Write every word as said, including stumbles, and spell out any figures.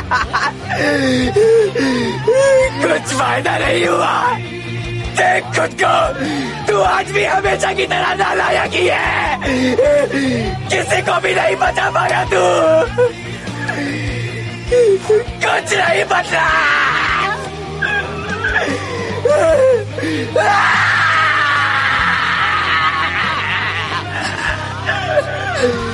कुछ फायदा नहीं हुआ। देख खुद को, तू आज भी हमेशा की तरह नालायक ही है। किसी को भी नहीं बचा पाया तू। कुछ नहीं बचा। Ah!